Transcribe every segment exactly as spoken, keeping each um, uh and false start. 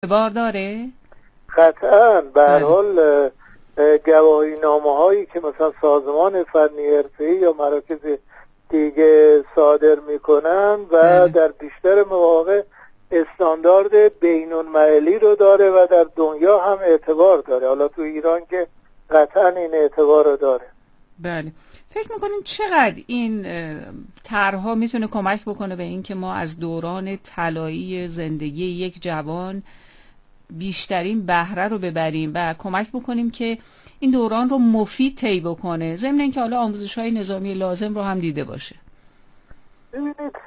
اعتبار داره؟ قطعاً. به هر حال گواهی نامه هایی که مثلا سازمان فنی حرفه‌ای یا مراکز دیگه صادر میکنن و بله. در بیشتر مواقع استاندارد بین المللی رو داره و در دنیا هم اعتبار داره. حالا تو ایران که قطعا این اعتبار رو داره. بله. فکر میکنیم چقدر این طرح‌ها میتونه کمک بکنه به این که ما از دوران طلایی زندگی یک جوان بیشترین بهره رو ببریم و کمک بکنیم که این دوران رو مفید طی بکنه، ضمن اینکه حالا آموزش‌های نظامی لازم رو هم دیده باشه؟ ببینید،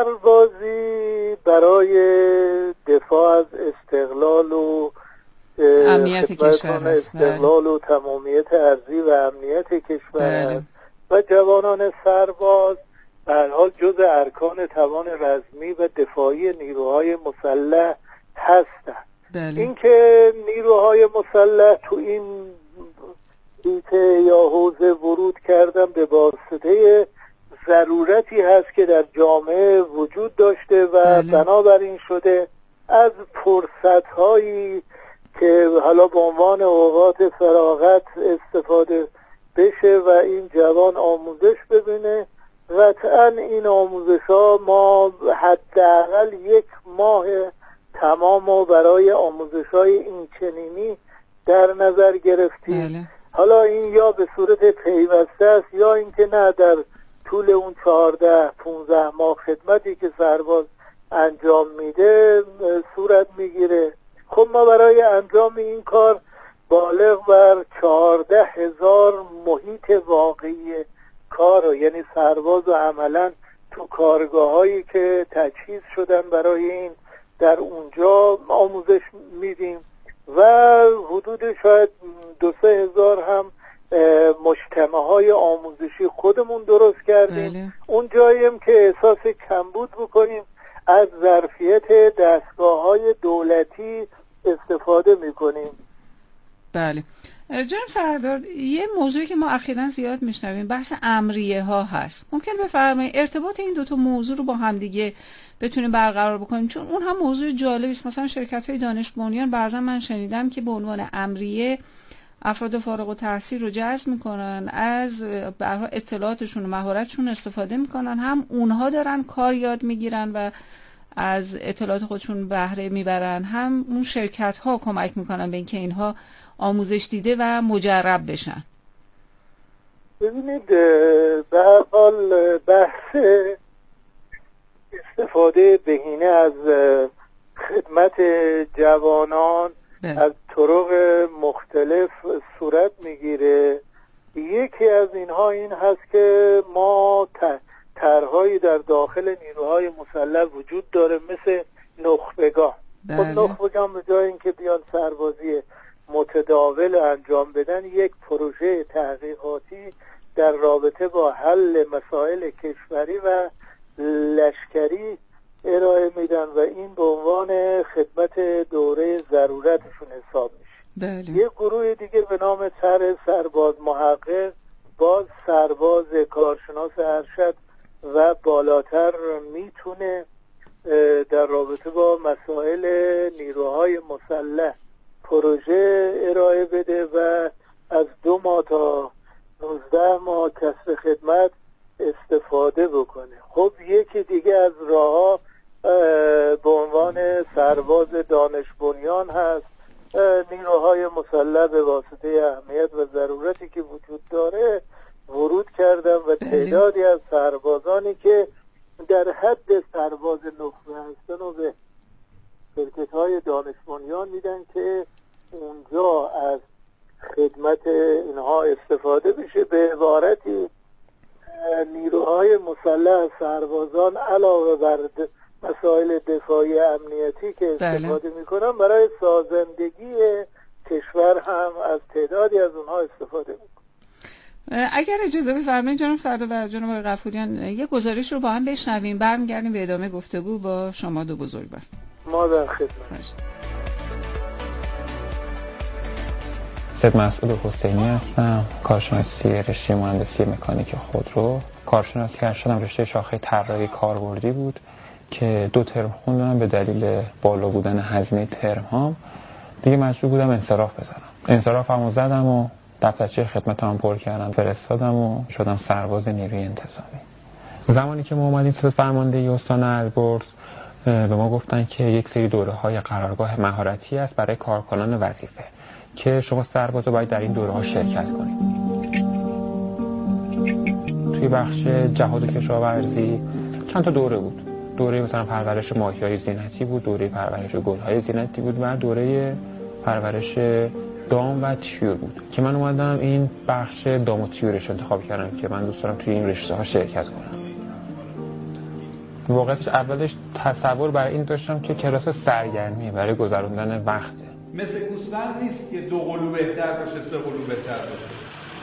سربازی برای دفاع از استقلال و امنیت کشور است، استقلال و تمامیت ارضی و امنیت کشور است و جوانان سرباز به هر حال جز ارکان توان رزمی و دفاعی نیروهای مسلح هستند. بله. اینکه نیروهای مسلح تو این حیطه یا حوزه ورود کردن به واسطه ضرورتی هست که در جامعه وجود داشته و بله. بنابراین شده از فرصت‌هایی که حالا به عنوان اوقات فراغت استفاده بشه و این جوان آموزش ببینه. قطعا این آموزش‌ها ما حداقل یک ماه تمام و برای آموزش‌های این چنینی در نظر گرفتیم. بله. حالا این یا به صورت پیوسته است یا اینکه نه در طول اون چهارده پونزده ماه خدمتی که سرباز انجام میده صورت میگیره. خب ما برای انجام این کار بالغ بر چهارده هزار محیط واقعی کار رو، یعنی سرباز و عملا تو کارگاه هایی که تجهیز شدن برای این در اونجا آموزش میدیم و حدود شاید دو سه هزار هم مجتمع های آموزشی خودمون درست کردیم. بله. اون جاییم که احساس کمبود بکنیم از ظرفیت دستگاه های دولتی استفاده میکنیم. بله. جناب سردار، یه موضوعی که ما اخیراً زیاد میشنویم بحث امریه ها هست. ممکن بفرمایید ارتباط این دو تا موضوع رو با هم دیگه بتونیم برقرار بکنیم، چون اون هم موضوع جالبی است. مثلا شرکت‌های دانش بنیان بعضا من شنیدم که به عنوان امریه افراد فارغ التحصیل رو جذب میکنن، از برها اطلاعاتشون و مهارتشون استفاده میکنن، هم اونها دارن کار یاد میگیرن و از اطلاعات خودشون بهره میبرن، هم اون شرکت ها کمک میکنن به اینکه اینها آموزش دیده و مجرب بشن. ببینید، به هر حال بحث استفاده بهینه از خدمت جوانان بله. از طرق مختلف صورت میگیره. یکی از اینها این هست که ما طرحهایی در داخل نیروهای مسلح وجود داره مثل نخبگان. بله. خب نخبگان به جای اینکه بیان سربازی متداول انجام بدن، یک پروژه تحقیقاتی در رابطه با حل مسائل کشوری و لشکری ارائه میدن و این به عنوان خدمت دوره ضرورتشون حساب میشه. بله. یک گروه دیگه به نام سر سرباز محقق، باز سرباز کارشناس ارشد و بالاتر میتونه در رابطه با مسائل نیروهای مسلح پروژه ارائه بده و از دو ماه تا نوزده ماه کسب خدمت استفاده بکنه. خب یکی دیگه از راه‌ها به عنوان سرباز دانش بنیان هست. نیروهای مسلح به واسطه اهمیت و ضرورتی که وجود داره ورود کردن و تعدادی از سربازانی که در حد سرباز نخبه هستن و به شرکت‌های دانش بنیان میدن که اونجا از خدمت اینها استفاده بشه. به عبارتی نیروهای مسلح سربازان علاوه بر مسائل دفاعی امنیتی که استفاده بله. میکنن، برای سازندگی کشور هم از تعدادی از اونها استفاده میکنن. اگر اجازه بفرمایید جناب سردار و جناب غفوریان، یک گزارش رو با هم بشنویم، برمیگردیم به ادامه گفتگو با شما دو بزرگوار. ما در خدمت. سید مسعود حسینی هستم، کارشناسی رشته مهندسی مکانیک خودرو. کارشناسی ارشدم رشته شاخه طراحی کاربردی بود که دو ترم خوندم به دلیل بالا بودن هزینه ترم هام دیگه مجبور بودم انصراف بزنم. انصرافمو زدم و دفترچه خدمتام پر کردم، فرستادم و شدم سرباز نیروی انتظامی. زمانی که ما اومدیم سطح فرماندهی استان البرز به ما گفتن که یک سری دوره‌های قرارگاه مهارتی است برای کارکنان وظیفه که شما سربازا باید در این دوره‌ها شرکت کنید. توی بخش جهاد و کشاورزی چند تا دوره بود. دوره مثلا پرورش ماهی‌های زینتی بود، دوره پرورش گل‌های زینتی بود و دوره پرورش دام و طیور بود که من اومدم این بخش دام و طیورش انتخاب کردم که من دوست دارم توی این رشته‌ها شرکت کنم. واقعیتش اولش تصور برای این داشتم که کلاس سرگرمیه برای گذروندن وقته. مثل گوسفند نیست که دو قلو بهتر باشه سه قلو بهتر باشه.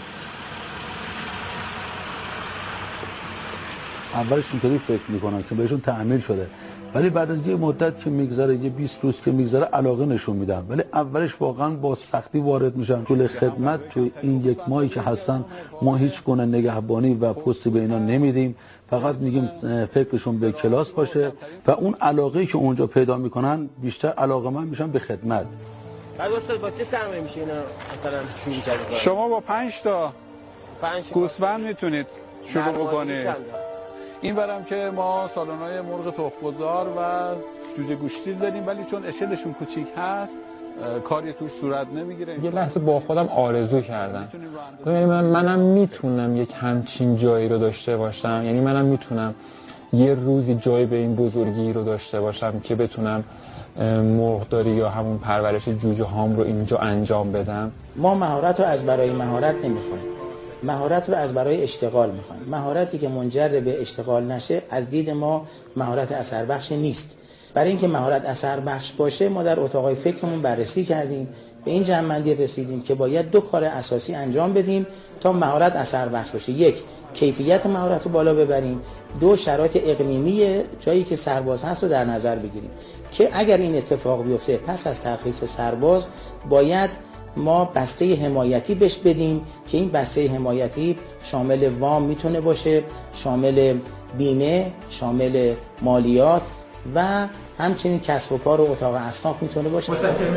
اولش اینطوری فکر میکنن که بهشون تعمیل شده، ولی بعد از یه مدت که میگذره، یه بیست روز که میگذره، علاقه نشون میدن. ولی اولش واقعا با سختی وارد میشن. طول خدمت توی این یک ماهی که هستن ما هیچ گونه نگهبانی و پستی به اینا نمیدیم، فقط میگیم فکرشون به کلاس باشه و اون علاقه‌ای که اونجا پیدا میکنن بیشتر علاقه‌مند میشن به خدمت. بعد استاد با چه سرمایه میشه اینا مثلا شروع کردید؟ شما با پنج تا پنج گوسفند میتونید شروع بکنید. این برم که ما سالن‌های مرغ تخم‌گذار و جوجه گوشتی داریم، ولی چون اشلشون کوچیک هست کاری توش صورت نمیگیره. یه لحظه با خودم آرزو کردم، یعنی من منم میتونم یک همچین جایی رو داشته باشم، یعنی منم میتونم یه روزی جایی به این بزرگی رو داشته باشم که بتونم مرغداری یا همون پرورش جوجه هام رو اینجا انجام بدم. ما مهارت رو از برای مهارت نمیخوایم، مهارت رو از برای اشتغال میخوایم. مهارتی که منجر به اشتغال نشه از دید ما مهارت اثر بخش نیست. برای اینکه مهارت اثر بخش باشه ما در اتاقای فکرمون بررسی کردیم، به این جمع‌بندی رسیدیم که باید دو کار اساسی انجام بدیم تا مهارت اثر بخش باشه. یک، کیفیت مهارت رو بالا ببریم. دو، شرایط اقلیمی جایی که سرباز هست رو در نظر بگیریم که اگر این اتفاق بیفته پس از ترخیص سرباز باید ما بسته حمایتی بهش بدیم که این بسته حمایتی شامل وام میتونه باشه، شامل بیمه، شامل مالیات و همچنین کسب و کار و اتاق اصناف میتونه باشه.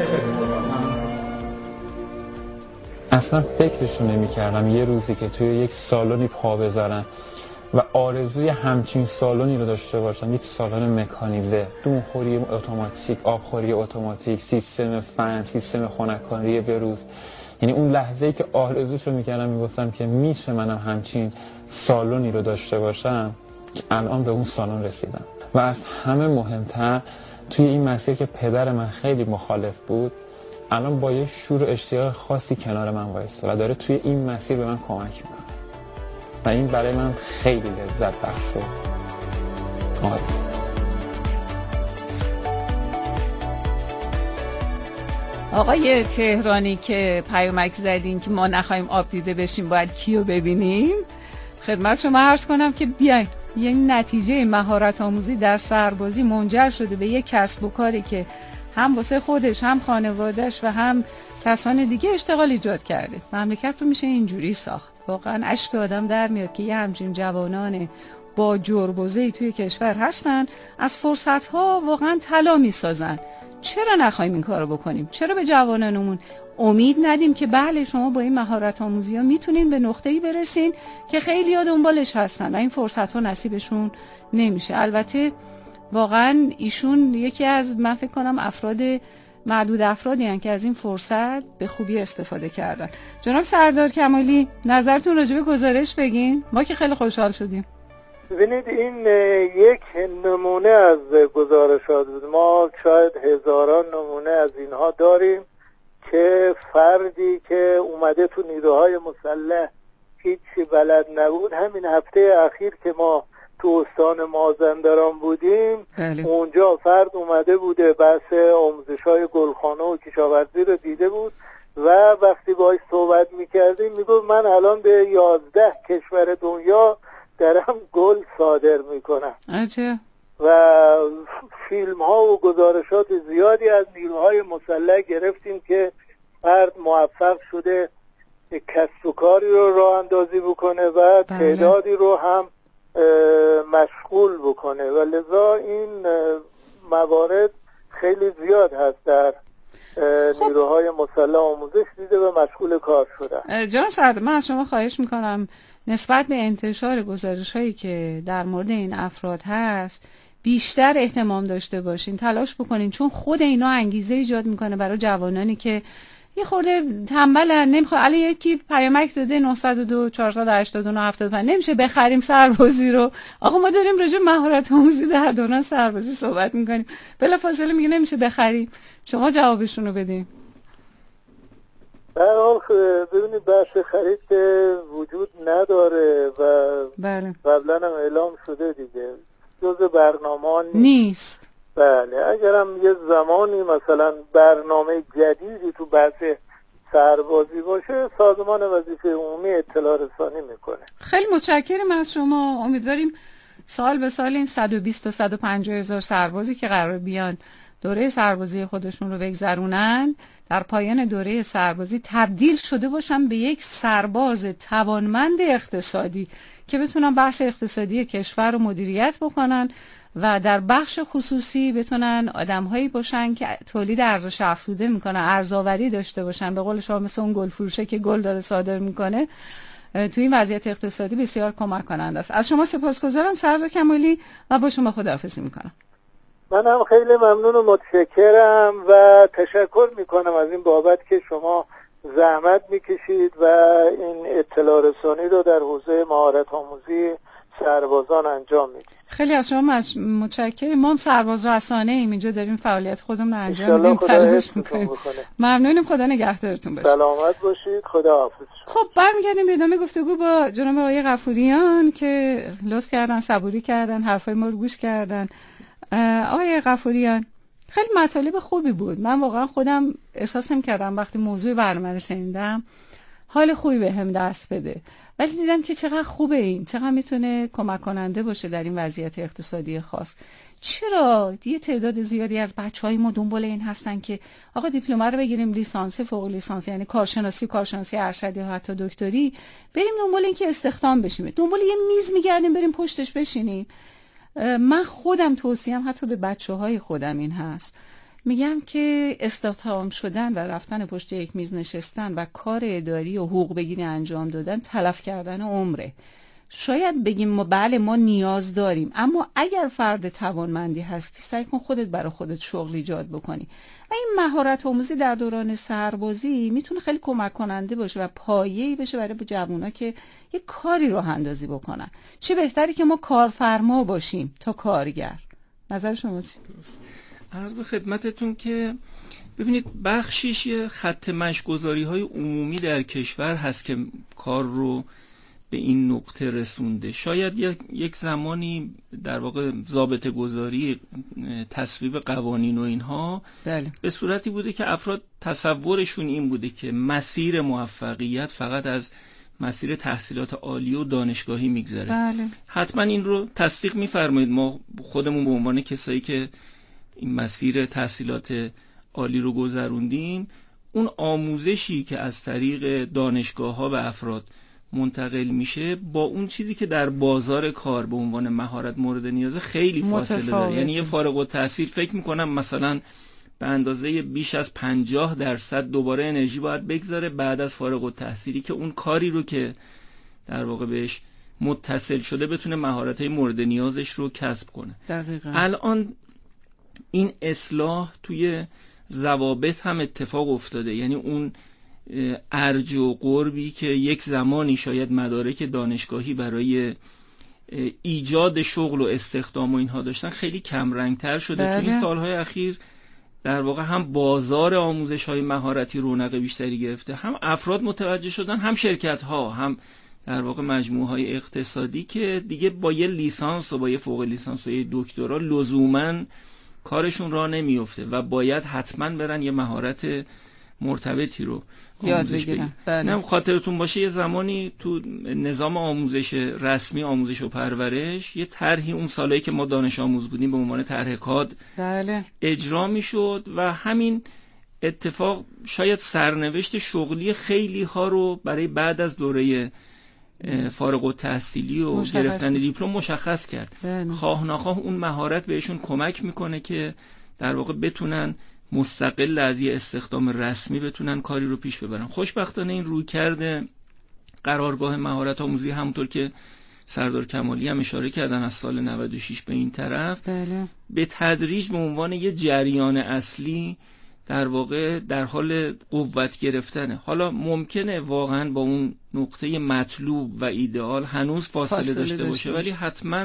اصلا فکرشو نمی کردم یه روزی که توی یک سالنی پا بذارم و آرزوی همچین سالنی رو داشته باشم، یک سالن مکانیزه، دونخوری اتوماتیک، آبخوری اتوماتیک، سیستم فن، سیستم خنک‌کاری بروز. یعنی اون لحظه‌ای که آرزوشو می‌کردم میگفتم که میشه منم همچین سالنی رو داشته باشم، که الان به اون سالن رسیدم. و از همه مهمتر توی این مسیر که پدر من خیلی مخالف بود، الان با یه شور و اشتیاق خاصی کنار من وایسته و داره توی این مسیر به من کمک میکنه و این برای من خیلی لذت بخش شد. آره. آقای تهرانی که پیامک زدین که ما نخواهیم آب دیده بشیم باید کیو ببینیم، خدمت شما عرض کنم که بیاین. یه نتیجه مهارت آموزی در سربازی منجر شده به یک کسب و کاری که هم واسه خودش هم خانوادهش و هم کسان دیگه اشتغال ایجاد کرده. مملکت رو میشه اینجوری ساخت. واقعا اشک آدم در میاد که یه همچین جوانان با جربوزه‌ای توی کشور هستن، از فرصت‌ها واقعا طلا میسازن. چرا نخواهیم این کارو بکنیم؟ چرا به جوانانمون امید ندیم که بله شما با این مهارت آموزی‌ها میتونین به نقطه‌ای برسین که خیلی‌ها دنبالش هستن و این فرصت‌ها نصیبشون نمیشه. البته واقعا ایشون یکی از من فکر کنم افراد معدود افرادی هستن که از این فرصت به خوبی استفاده کردن. جناب سردار کمالی، نظرتون راجع به گزارش بگین. ما که خیلی خوشحال شدیم. ببینید این یک نمونه از گزارشات بود. ما شاید هزاران نمونه از اینها داریم که فردی که اومده تو نیروهای مسلح هیچی بلد نبود. همین هفته اخیر که ما تو استان مازندران بودیم بله. اونجا فرد اومده بوده بحث آموزش‌های گلخانه و کشاورزی رو دیده بود و وقتی باهاش صحبت می‌کردیم میگفت من الان به یازده کشور دنیا دارم گل صادر میکنم. عجب. و فیلم ها و گزارشات زیادی از نیروهای مسلح گرفتیم که فرد موفق شده کسب و کاری رو راه اندازی بکنه و بله. تعدادی رو هم مشغول بکنه و لذا این موارد خیلی زیاد هست در خب. نیروهای مسلح آموزش دیده و مشغول کار شدن. جان سعد، من از شما خواهش میکنم نسبت به انتشار گزارش هایی که در مورد این افراد هست بیشتر اهتمام داشته باشین، تلاش بکنین، چون خود اینا انگیزه ایجاد میکنه برای جوانانی که یه خورده تنبلن، نمیخواد علی یکی پیامک داده نهصد و دو چهارصد و هشتاد و نه هفتاد و پنج نمیشه بخریم سربازی رو. آقا ما داریم راجع به مهارت آموزی در دوران سربازی صحبت میکنیم، بلافاصله میگه نمیشه بخریم. شما جوابشون رو بدین. در حال ببینید بحث خرید که وجود نداره و بله قبلا هم اعلام شده دیگه، جزء برنامه نیست. نیست بله، اگرم یه زمانی مثلا برنامه جدیدی تو بحث سربازی باشه، سازمان وظیفه عمومی اطلاع رسانی میکنه. خیلی متشکرم از شما. امیدواریم سال به سال این صد و بیست تا صد و پنجاه هزار سربازی که قرار بیان دوره سربازی خودشون رو بگذرونن در پایان دوره سربازی تبدیل شده باشن به یک سرباز توانمند اقتصادی که بتونن بحث اقتصادی کشور رو مدیریت بکنن و در بخش خصوصی بتونن آدم‌هایی باشن که تولید ارزش افزوده میکنن، ارزآوری داشته باشن. به قول شما مثل اون گل فروشه که گل داره صادر میکنه، تو این وضعیت اقتصادی بسیار کمک کننده است. از شما سپاسگزارم سردار کمالی و با شما خداحافظی میکنم. من هم خیلی ممنون و متشکرم و تشکر میکنم از این بابت که شما زحمت میکشید و این اطلاع رسانی رو در حوزه مهارت آموزی سربازان انجام میدید. خیلی از شما متشکرم. ما هم سرباز رسانه ایم، اینجا داریم فعالیت خودمون رو انجام میدیم، تلاش میکنیم. ممنونیم، خدا نگهدارتون باشه. سلامت باشید، خدا حافظ. خب برمیگردیم به ادامه گفتگو با جناب آقای غفوریان که لطف کردن، صبوری کردن، حرفای ما رو گوش کردن. آقای غفوریان، خیلی مطالب خوبی بود. من واقعا خودم احساس کردم وقتی موضوع برنامه رو شنیدم حال خوبی بهم دست بده، ولی دیدم که چقدر خوبه این، چقدر میتونه کمک کننده باشه در این وضعیت اقتصادی خاص. چرا یه تعداد زیادی از بچهای ما دنبال این هستن که آقا دیپلم رو بگیریم، لیسانس، فوق لیسانس، یعنی کارشناسی، کارشناسی ارشدی یا حتی دکتری، بریم دنبال این که استخدام بشیم، دنبال یه میز میگردیم بریم پشتش بشینیم. من خودم توصیهم حتی به بچه‌های خودم این هست، میگم که استخدام شدن و رفتن پشت یک میز نشستن و کار اداری و حقوق بگیری انجام دادن تلف کردن عمره. شاید بگیم ما بله ما نیاز داریم، اما اگر فرد توانمندی هستی سعی کن خودت برای خودت شغل ایجاد بکنی. و این مهارت آموزی در دوران سربازی میتونه خیلی کمک کننده باشه و پایه‌ای بشه برای جوونا که یه کاری راه اندازی بکنن. چه بهتری که ما کارفرما باشیم تا کارگر. نظر شما چی؟ عرض به خدمتتون که ببینید بخشیش یه خط مشی‌گذاری های عمومی در کشور هست که کار رو به این نقطه رسونده. شاید یک زمانی در واقع ضابطه گذاری، تصویب قوانین و اینها بله. به صورتی بوده که افراد تصورشون این بوده که مسیر موفقیت فقط از مسیر تحصیلات عالی و دانشگاهی میگذره. بله. حتما این رو تصدیق میفرمایید. ما خودمون به عنوان کسایی که این مسیر تحصیلات عالی رو گذروندیم، اون آموزشی که از طریق دانشگاه‌ها به افراد منتقل میشه با اون چیزی که در بازار کار به عنوان مهارت مورد نیازه خیلی فاصله داره. یعنی یه فارغ التحصیل فکر میکنم مثلا به اندازه بیش از پنجاه درصد دوباره انرژی باید بگذاره بعد از فارغ التحصیلی که اون کاری رو که در واقع بهش متصل شده بتونه مهارت‌های مورد نیازش رو کسب کنه. دقیقاً. الان این اصلاح توی ضوابط هم اتفاق افتاده. یعنی اون ارج و قربی که یک زمانی شاید مدارک دانشگاهی برای ایجاد شغل و استخدام و اینها داشتن خیلی کم رنگتر شده. بله. توی این سالهای اخیر در واقع هم بازار آموزش های مهارتی رونق بیشتری گرفته، هم افراد متوجه شدن، هم شرکت ها، هم در واقع مجموعه های اقتصادی که دیگه با یه لیسانس و با یه فوق لیسانس و یه دکترا لزوماً کارشون راه نمیفته و باید حتما برن یه مهارت مرتبطی رو یاد بگیرن. نه خاطرتون باشه یه زمانی تو نظام آموزش رسمی، آموزش و پرورش، یه طرحی اون سالایی که ما دانش آموز بودیم به عنوان طرح کاد بله. اجرا میشد و همین اتفاق شاید سرنوشت شغلی خیلی ها رو برای بعد از دوره فارغ التحصیلی و مشخص. گرفتن دیپلم مشخص کرد. بله. خواه ناخواه اون مهارت بهشون کمک میکنه که در واقع بتونن مستقل از یه استخدام رسمی بتونن کاری رو پیش ببرن. خوشبختانه این روی کرده قرارگاه مهارت آموزی همونطور که سردار کمالی هم اشاره کردن از سال نود و شش به این طرف بله. به تدریج به عنوان یه جریان اصلی در واقع در حال قوت گرفتنه. حالا ممکنه واقعا با اون نقطه مطلوب و ایدئال هنوز فاصله, فاصله داشته, داشته باشه، ولی حتما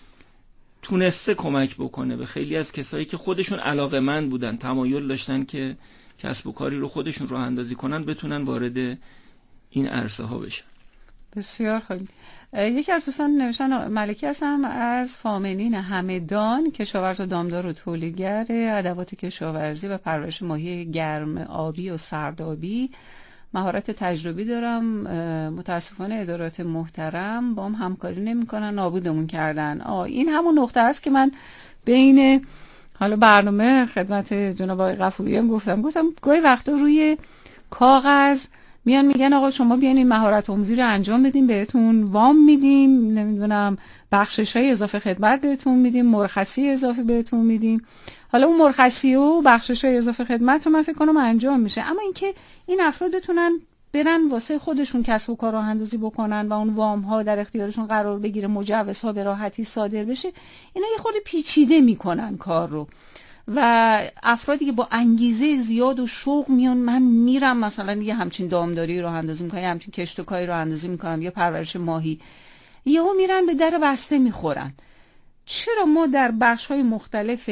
تونسته کمک بکنه به خیلی از کسایی که خودشون علاقه‌مند بودن، تمایل داشتن که کسب و کاری رو خودشون راه اندازی کنن، بتونن وارد این عرصه ها بشن. بسیار خوب. یکی از دوستان نوشتن ملکی هستم از فامنین همدان، کشاورز و دامدار و تولیدگر ادوات کشاورزی و پرورش ماهی گرم آبی و سردابی. مهارت تجربی دارم، متاسفانه ادارات محترم با هم همکاری نمی‌کنن، نابودمون کردن. آه این همون نقطه است که من بین حالا برنامه خدمت جناب آقای غفوری هم گفتم گفتم گاهی وقتا روی کاغذ میان میگن آقا شما بیاین این مهارت آموزی رو انجام بدیم، بهتون وام میدیم، نمیدونم بخشش‌های اضافه خدمت بهتون میدیم، مرخصی اضافه بهتون میدیم. حالا اون مرخصی و بخشش‌های اضافه خدمت رو من فکر کنم انجام میشه، اما اینکه این افراد بتونن برن واسه خودشون کسب و کار راه اندازی بکنن و اون وام ها در اختیارشون قرار بگیره، مجوزها به راحتی صادر بشه، اینا یه خورده پیچیده میکنن کار رو. و افرادی که با انگیزه زیاد و شوق میان من میرم مثلا یه همچین دامداری راه اندازی میکنم، یه همچین کشت و کاری راه اندازی میکنم یا پرورش ماهی، یهو میرن به در بسته میخورن. چرا ما در بخش‌های مختلف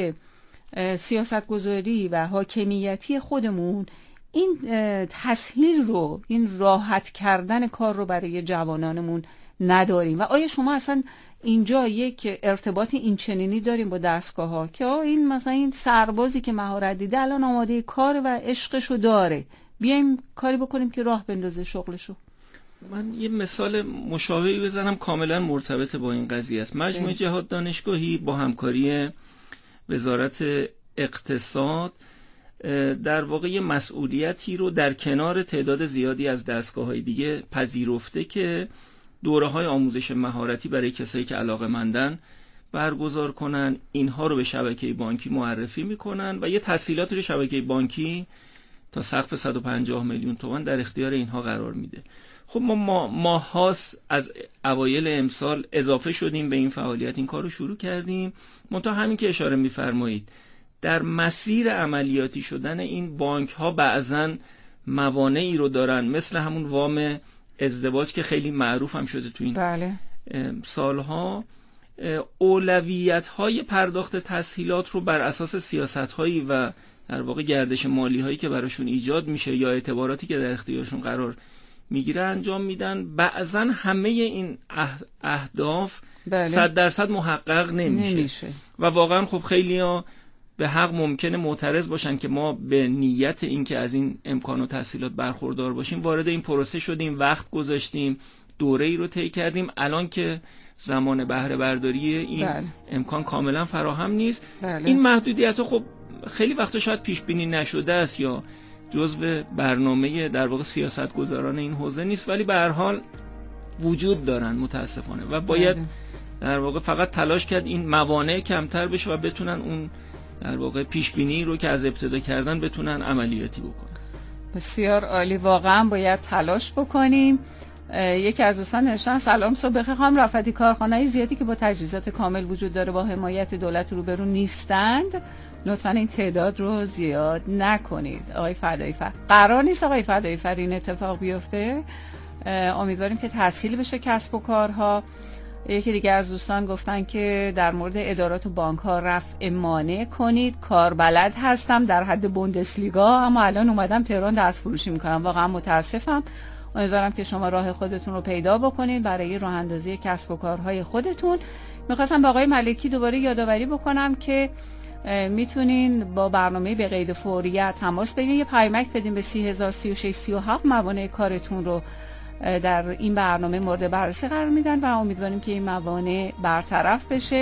سیاستگذاری و حاکمیتی خودمون این تسهیل رو، این راحت کردن کار رو برای جوانانمون نداریم؟ و آیا شما اصلا اینجا یک ارتباط این چنینی داریم با دستگاه ها که این مثلا این سربازی که مهارت دیده الان آماده کار و عشقشو داره، بیایم کاری بکنیم که راه بندازه شغلشو؟ من یه مثال مشابهی بزنم کاملا مرتبط با این قضیه است. مجموعه جهاد دانشگاهی با همکاری وزارت اقتصاد در واقع یه مسئولیتی رو در کنار تعداد زیادی از دستگاه‌های دیگه پذیرفته که دوره‌های آموزش مهارتی برای کسایی که علاقه‌مندن برگزار کنن، اینها رو به شبکه بانکی معرفی میکنن و یه تسهیلات رو شبکه بانکی تا سقف صد و پنجاه میلیون تومان در اختیار اینها قرار میده. خب ما ما ماهاس از اوایل امسال اضافه شدیم به این فعالیت، این کار رو شروع کردیم. منتها همین که اشاره میفرمایید در مسیر عملیاتی شدن این بانک ها بعضن موانعی رو دارن، مثل همون وام ازدواج که خیلی معروف هم شده تو این بله. سالها. اولویت های پرداخت تسهیلات رو بر اساس سیاست هایی و در واقع گردش مالی هایی که براشون ایجاد میشه یا اعتباراتی که در اختیارشون قرار میگیره انجام میدن. بعضن همه این اهداف بله. صد درصد محقق نمیشه, نمیشه. و واقعا خب خیلی ها به حق ممکنه معترض باشن که ما به نیت این که از این امکان و تسهیلات برخوردار باشیم وارد این پروسه شدیم، وقت گذاشتیم، دوره ای رو طی کردیم، الان که زمان بهره برداری این بله. امکان کاملا فراهم نیست. بله. این محدودیت خب خیلی وقتا شاید پیش بینی نشده است یا جزء برنامه در واقع سیاستگزاران این حوزه نیست، ولی به هر حال وجود دارن متاسفانه و باید بله. در واقع فقط تلاش کرد این موانع کمتر بشه و بتونن اون در واقع پیش بینی رو که از ابتدا کردن بتونن عملیاتی بکنن. بسیار عالی، واقعا باید تلاش بکنیم. یکی از دوستان نوشتن سلام صبح بخیر خانم رفعتی، کارخانه‌های زیادی که با تجهیزات کامل وجود داره با حمایت دولت روبرو نیستند، لطفاً این تعداد رو زیاد نکنید. آقای فدایی فر قرار نیست آقای فدایی فر این اتفاق بیفته. امیدواریم که تسهیل بشه کسب و کارها. یکی دیگه از دوستان گفتن که در مورد ادارات و بانک ها رفع مانع کنید. کار بلد هستم در حد بوندسلیگا، اما الان اومدم تهران دست فروشی میکنم. واقعا متاسفم. امیدوارم که شما راه خودتون رو پیدا بکنید برای راه اندازی کسب و کارهای خودتون. میخواستم با آقای ملکی دوباره یادآوری بکنم که میتونین با برنامه به قید فوریت تماس بگیرید، یه پیامک بدین به سی هزار سی و شش سی و هفت، موانع کارتون رو در این برنامه مورد بررسی قرار میدن و امیدواریم که این موانع برطرف بشه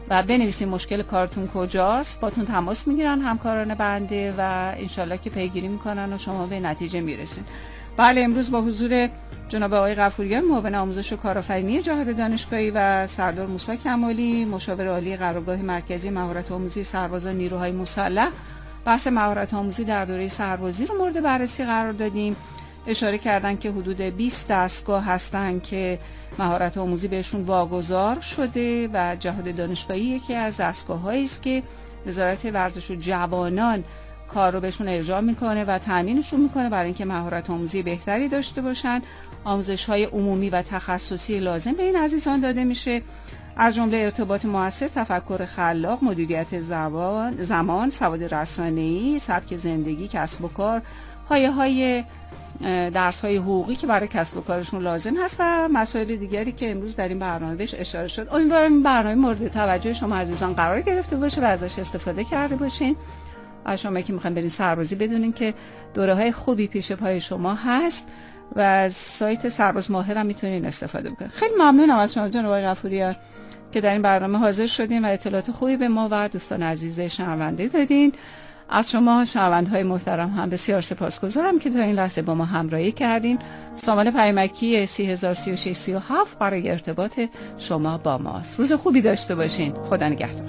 و بنویسین مشکل کارتون کجاست، باتون تماس میگیرن همکاران بنده و انشالله که پیگیری میکنن و شما به نتیجه میرسین. بله، امروز با حضور جناب آقای غفوریان، معاون آموزش و کارآفرینی جهاد دانشگاهی و سردار موسی کمالی، مشاور عالی قرارگاه مرکزی مهارت آموزی سربازان نیروهای مسلح، بحث مهارت آموزی در دوره سربازی رو مورد بررسی قرار دادیم. اشاره کردن که حدود بیست دستگاه هستن که مهارت آموزی بهشون واگذار شده و جهاد دانشگاهی یکی از دستگاه‌هایی است که وزارت ورزش و جوانان کار رو بهشون ارجاع میکنه و تامینشون میکنه برای اینکه مهارت آموزی بهتری داشته باشن. آموزش‌های عمومی و تخصصی لازم به این عزیزان داده میشه، از جمله ارتباط موثر، تفکر خلاق، مدیریت زبان، زمان، سواد رسانه‌ای، سبک زندگی، کسب و کار، پایه‌های درس‌های حقوقی که برای کسب و کارشون لازم هست و مسائل دیگری که امروز در این برنامه بهش اشاره شد. امیدوارم این برنامه مورد توجه شما عزیزان قرار گرفته باشه و ازش استفاده کرده باشین. و شما که میخواین برین سربازی بدونین که دوره‌های خوبی پیش پای شما هست و از سایت سرباز ماهر هم میتونین استفاده بکنین. خیلی ممنونم از شما جناب آقای غفوریان که در این برنامه حاضر شدین و اطلاعات خوبی به ما و دوستان عزیز شنونده دادین. از شما شنونده‌های محترم هم بسیار سپاسگزارم که تا این لحظه با ما همراهی کردین. سامان پیامکی سی هزار و سی و شش سی و هفت برای ارتباط شما با ماست. روز خوبی داشته باشین. خدا نگهدار.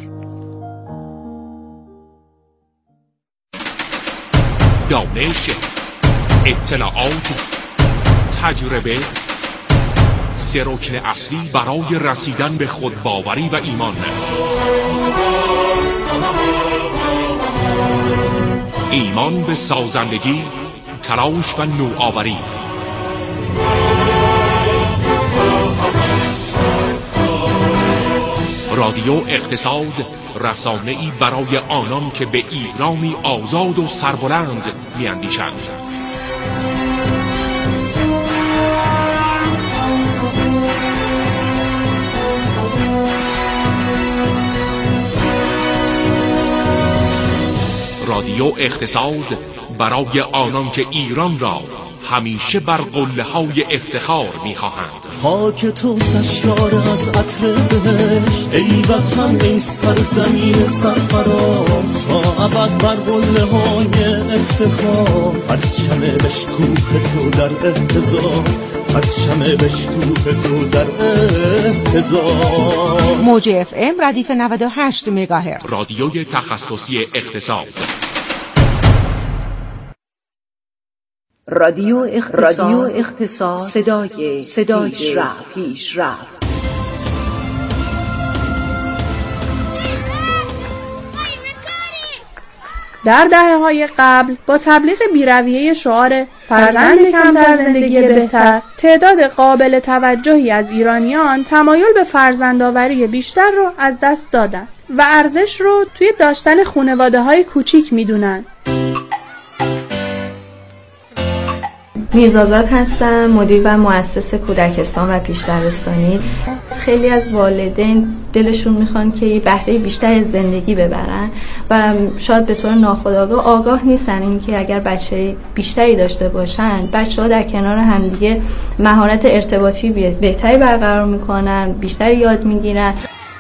دانش، اطلاعات، تجربه، سه رکن اصلی برای رسیدن به خودباوری و ایمان. ایمان به سازندگی، تلاش و نوآوری. رادیو اقتصاد، رسانه‌ای برای آنان که به ایرانی آزاد و سربلند می‌اندیشند. رادیو اقتصاد برای آنان که ایران را همیشه بر قله‌های افتخار می‌خواهند. خاک تو سشار از عطر بهشت، ای وطن ای سرزمین سرفراز، تا ابد بر قله‌های افتخار، پرچم بشکوه تو در اهتزاز، پرچم بشکوه تو در اهتزاز. موج اف ام ردیف نود و هشت مگاهرتز، رادیوی تخصصی اقتصاد. رادیو اقتصاد, رادیو اقتصاد صدای صدای پیشرفت پیشرفت. در دهه‌های قبل با تبلیغ بی‌رویه شعار فرزند کمتر زندگی بهتر، تعداد قابل توجهی از ایرانیان تمایل به فرزندآوری بیشتر رو از دست دادن و ارزش رو توی داشتن خانواده‌های کوچیک میدونن. میرزازاد هستم، مدیر و مؤسس کودکستان و پیشدرستانی. خیلی از والدین دلشون میخوان که یه بهره بیشتر از زندگی ببرن و شاید به طور ناخودآگاه آگاه نیستن اینکه اگر بچه بیشتری داشته باشن، بچه‌ها در کنار همدیگه مهارت ارتباطی بهتری برقرار میکنن، بیشتر یاد میگیرن.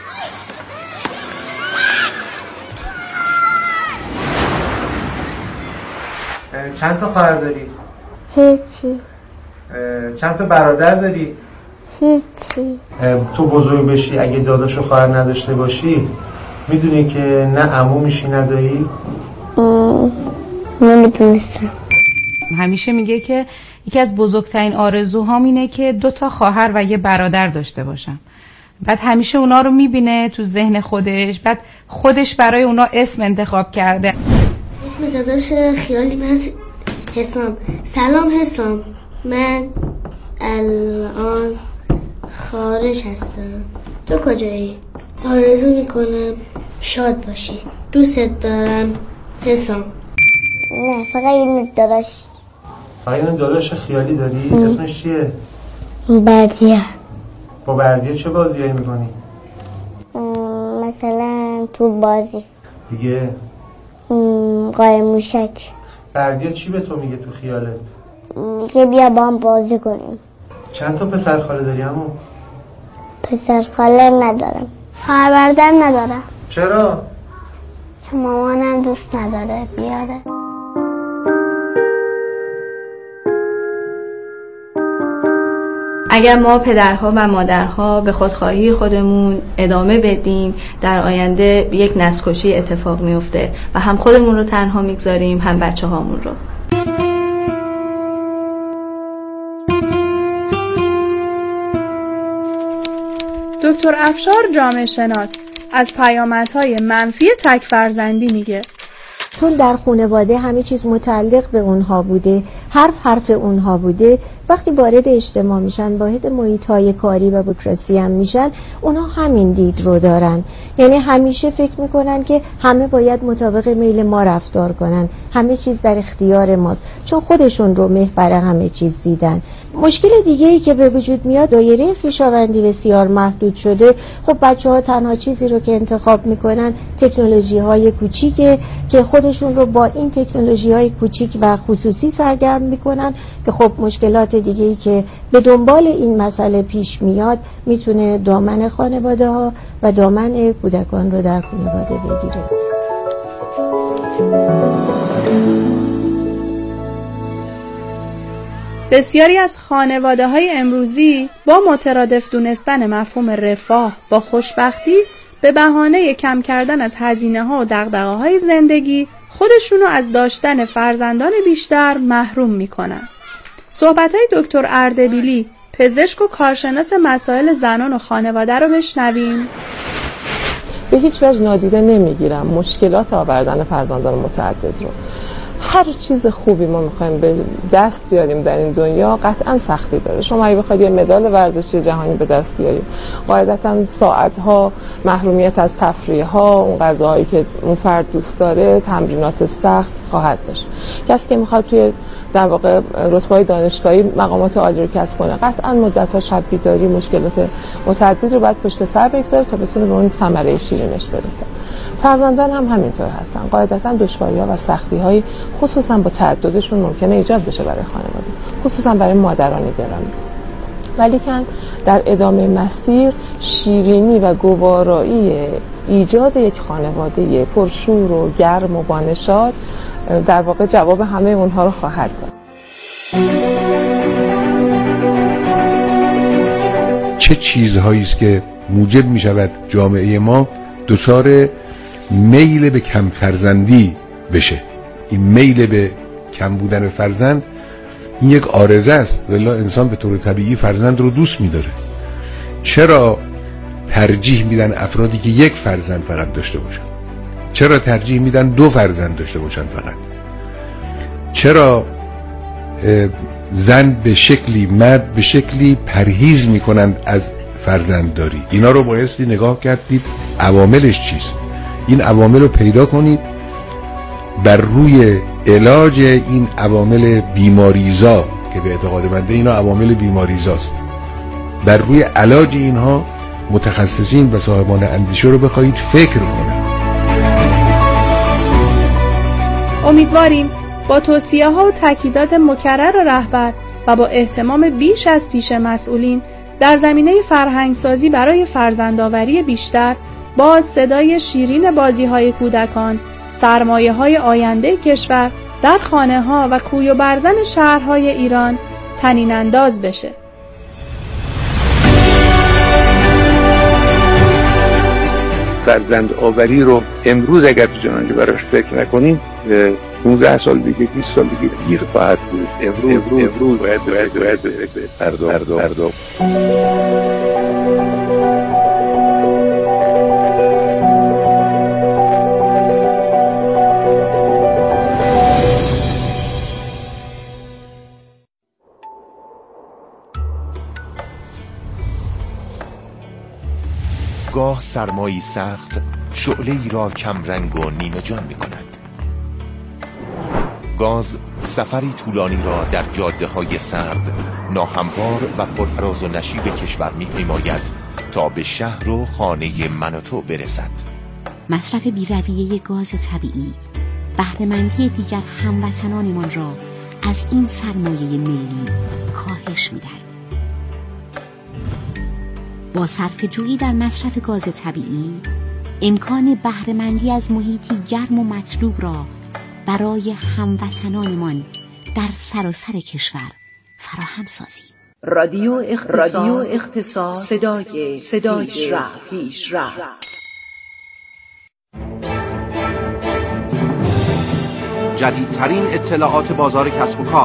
چند تا خواهر داری؟ هیچی. چند تا برادر داری؟ هیچی. تو بزرگ بشی اگه داداش و خواهر نداشته باشی میدونی که نه عمو میشی نه دایی؟ نمیدونستم. همیشه میگه که یکی از بزرگترین آرزوهام اینه که دو تا خواهر و یه برادر داشته باشم. بعد همیشه اونا رو میبینه تو ذهن خودش، بعد خودش برای اونا اسم انتخاب کرده. اسم داداش خیالی من حسام. سلام حسام، من الان خارج هستم. تو کجایی؟ آرزو میکنم شاد باشی. دوست دارم حسام. نه فقط این داداش. فقط این داداش خیالی داری؟ ام. اسمش چیه؟ بردیه. با بردیه چه بازیایی میکنی؟ مثلا تو بازی دیگه قایم موشک. بردیه چی به تو میگه تو خیالت؟ میگه بیا با هم بازی کنیم. چند تا پسر خاله داری عمو؟ پسر خاله ندارم. خواهر برادر ندارم. چرا؟ چون مامانم دوست نداره بیاره. اگر ما پدرها و مادرها به خودخواهی خودمون ادامه بدیم، در آینده یک نسل‌کشی اتفاق میفته و هم خودمون رو تنها میگذاریم هم بچه هامون رو. دکتر افشار جامعه شناس از پیامدهای منفی تک فرزندی میگه. چون در خانواده همه چیز متعلق به اونها بوده، حرف حرف اونها بوده، وقتی وارد اجتماع میشن، واحد محیط‌های کاری و بوروکراسی هم میشن، اونها همین دید رو دارن. یعنی همیشه فکر میکنن که همه باید مطابق میل ما رفتار کنن، همه چیز در اختیار ماست، چون خودشون رو محور همه چیز دیدن. مشکل دیگه ای که به وجود میاد، دایره خویشاوندی بسیار محدود شده. خب بچه‌ها تنها چیزی رو که انتخاب میکنن تکنولوژی‌های کوچیکه که خودشون رو با این تکنولوژی‌های کوچیک و خصوصی سرگرم میکنن که خب مشکلات دیگه ای که به دنبال این مسئله پیش میاد میتونه دامن خانواده ها و دامن کودکان رو در خانواده بگیره. بسیاری از خانواده‌های امروزی با مترادف دونستن مفهوم رفاه با خوشبختی به بهانه کم کردن از هزینه‌ها و دغدغه‌های زندگی خودشونو از داشتن فرزندان بیشتر محروم میکنن. صحبت‌های دکتر اردبیلی، پزشک و کارشناس مسائل زنان و خانواده رو بشنویم. به هیچ وجه نادیده نمیگیرم مشکلات آوردن فرزندان متعدد رو. هر چیز خوبی ما میخوایم به دست بیاریم در این دنیا قطعا سختی داره. شما اگه بخواید یه مدال ورزشی جهانی به دست بیارید، قاعدتا ساعت‌ها محرومیت از تفریح‌ها، اون غذاهایی که اون فرد دوست داره، تمرینات سخت خواهد داشت. کسی که میخواد توی در واقع رتبه‌های دانشگاهی مقامات عالی رو کسب کنه، قطعا مدت‌ها شب بیداری، مشکلات متعدد رو باید پشت سر بگذاره تا بتونه به اون ثمره شیرینش برسه. فرزندان هم همینطور هستن. قاعدتا دشواری‌ها و سختی‌های خصوصا با تعددشون ممکنه ایجاد بشه برای خانواده، خصوصا برای مادران گرامی. ولیکن در ادامه مسیر شیرینی و گوارایی ایجاد یک خانواده پرشور و گرم و بانشاد در واقع جواب همه اونها رو خواهد داد. چه چیزهایی است که موجب می شود جامعه ما دچار میل به کم فرزندی بشه؟ این میل به کم بودن فرزند این یک عارضه است، ولی انسان به طور طبیعی فرزند رو دوست می‌داره. چرا ترجیح میدن افرادی که یک فرزند فقط داشته باشن؟ چرا ترجیح میدن دو فرزند داشته باشن فقط؟ چرا زن به شکلی، مرد به شکلی پرهیز میکنند از فرزندداری؟ اینا رو بایستی نگاه کردید عواملش چیست. این عوامل رو پیدا کنید، بر روی علاج این عوامل بیماریزا که به اعتقاد بنده اینا عوامل بیماریزاست، بر روی علاج اینها متخصصین و صاحبان اندیشه رو بخواهید فکر کنند. امیدواریم با توصیه ها و تاکیدات مکرر رهبر و با اهتمام بیش از پیش مسئولین در زمینه فرهنگسازی برای فرزندآوری بیشتر، با صدای شیرین بازی های کودکان، سرمایه های آینده کشور در خانه ها و کوی و برزن شهرهای ایران طنین انداز بشه. فرزند آوری رو امروز اگر تو جنانجه براش فکر نکنیم، پانزده سال دیگه، بیست سال دیگه گیر خواهد بود. امروز امروز, امروز باید باید باید پرداخت پرداخت. گاه سرمایی سخت شعله‌ای را کم رنگ و نیمه جان می کند. گاز سفری طولانی را در جاده‌های سرد، ناهموار و پرفراز و نشیب کشور می پیماید تا به شهر و خانه من و تو برسد. مصرف بی‌رویه گاز طبیعی بهره‌مندی دیگر هموطنانمان را از این سرمایه ملی کاهش می‌دهد. با صرفه‌جویی در مصرف گاز طبیعی امکان بهره‌مندی از محیطی گرم و مطلوب را برای هموطنانمان در سراسر کشور فراهم سازیم. رادیو اختصاص, رادیو اختصاص صدای صدای پیش رفت. جدیدترین اطلاعات بازار کسب و کار،